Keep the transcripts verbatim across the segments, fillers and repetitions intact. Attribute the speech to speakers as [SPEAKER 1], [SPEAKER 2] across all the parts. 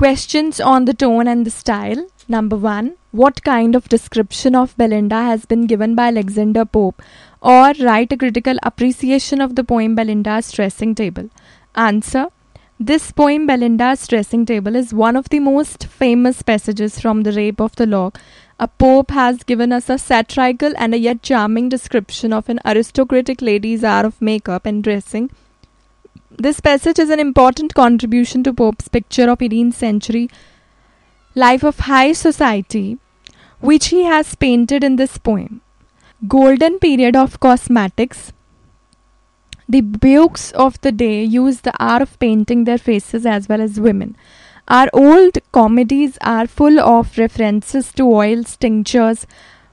[SPEAKER 1] Questions on the tone and the style. Number one. What kind of description of Belinda has been given by Alexander Pope? Or write a critical appreciation of the poem Belinda's Dressing Table. Answer. This poem Belinda's Dressing Table is one of the most famous passages from The Rape of the Lock. A Pope has given us a satirical and a yet charming description of an aristocratic lady's art of makeup and dressing. This passage is an important contribution to Pope's picture of eighteenth century life of high society, which he has painted in this poem. Golden period of cosmetics. The beaux of the day use the art of painting their faces as well as women. Our old comedies are full of references to oils, tinctures,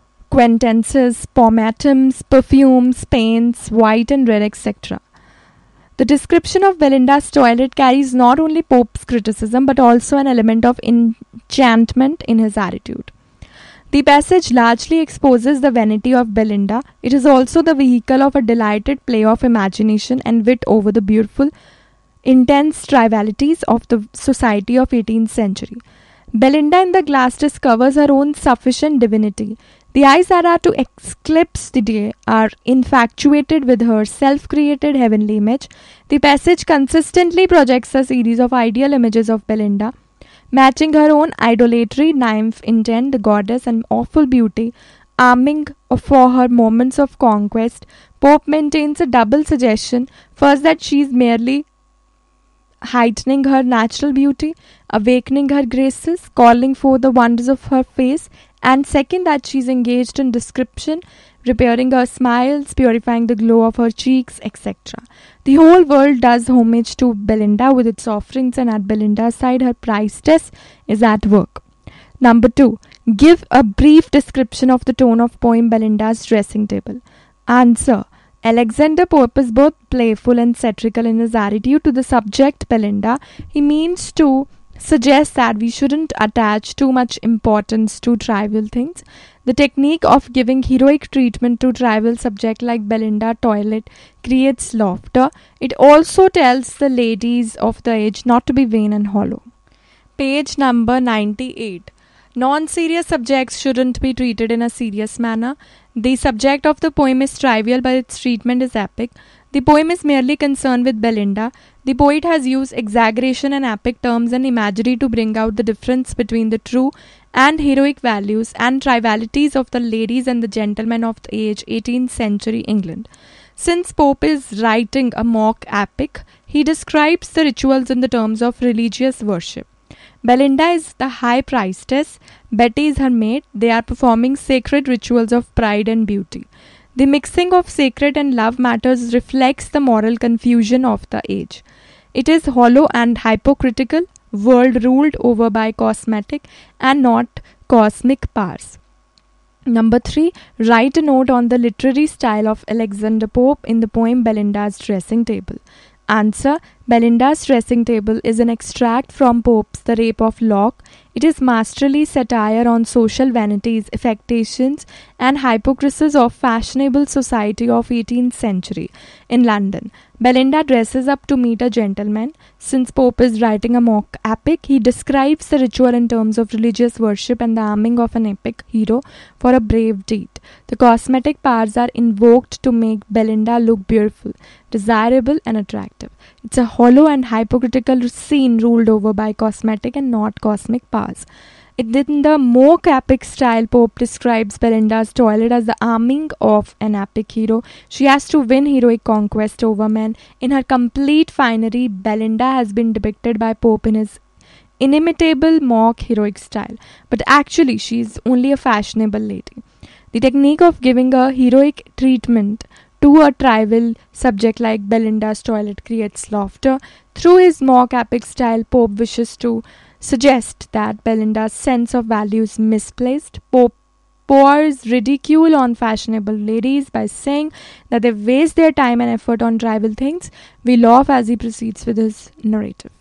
[SPEAKER 1] quintences, pomatums, perfumes, paints, white and red, et cetera. The description of Belinda's toilet carries not only Pope's criticism but also an element of enchantment in his attitude. The passage largely exposes the vanity of Belinda. It is also the vehicle of a delighted play of imagination and wit over the beautiful, intense trivialities of the society of eighteenth century. Belinda in the glass discovers her own sufficient divinity. The eyes that are to eclipse the day are infatuated with her self-created heavenly image. The passage consistently projects a series of ideal images of Belinda, matching her own idolatry, nymph intent, the goddess, and awful beauty, arming for her moments of conquest. Pope maintains a double suggestion. First, that she is merely heightening her natural beauty, awakening her graces, calling forth the wonders of her face, and second, that she is engaged in description, repairing her smiles, purifying the glow of her cheeks, et cetera. The whole world does homage to Belinda with its offerings, and at Belinda's side, her priestess is at work. Number two. Give a brief description of the tone of poem Belinda's Dressing Table. Answer. Alexander Pope is both playful and satirical in his attitude to the subject Belinda. He means to suggest that we shouldn't attach too much importance to trivial things. The technique of giving heroic treatment to trivial subject like Belinda toilet creates laughter. It also tells the ladies of the age not to be vain and hollow. Page number ninety-eight. Non-serious subjects shouldn't be treated in a serious manner. The subject of the poem is trivial, but its treatment is epic. The poem is merely concerned with Belinda. The poet has used exaggeration and epic terms and imagery to bring out the difference between the true and heroic values and trivialities of the ladies and the gentlemen of the age eighteenth century England. Since Pope is writing a mock epic, he describes the rituals in the terms of religious worship. Belinda is the high priestess, Betty is her maid. They are performing sacred rituals of pride and beauty. The mixing of sacred and love matters reflects the moral confusion of the age. It is hollow and hypocritical, world ruled over by cosmetic and not cosmic powers. Number three. Write a note on the literary style of Alexander Pope in the poem Belinda's Dressing Table. Answer. Belinda's Dressing Table is an extract from Pope's The Rape of Lock. It is masterly satire on social vanities, affectations, and hypocrisies of fashionable society of eighteenth century in London. Belinda dresses up to meet a gentleman. Since Pope is writing a mock epic, he describes the ritual in terms of religious worship and the arming of an epic hero for a brave deed. The cosmetic powers are invoked to make Belinda look beautiful, desirable, and attractive. It's a hollow and hypocritical scene ruled over by cosmetic and not cosmic powers. In the mock epic style, Pope describes Belinda's toilet as the arming of an epic hero. She has to win heroic conquest over men. In her complete finery, Belinda has been depicted by Pope in his inimitable mock heroic style, but actually she is only a fashionable lady. The technique of giving a heroic treatment to a trivial subject like Belinda's toilet creates laughter. Through his mock epic style, Pope wishes to suggest that Belinda's sense of value is misplaced. Pope pours ridicule on fashionable ladies by saying that they waste their time and effort on trivial things. We laugh as he proceeds with his narrative.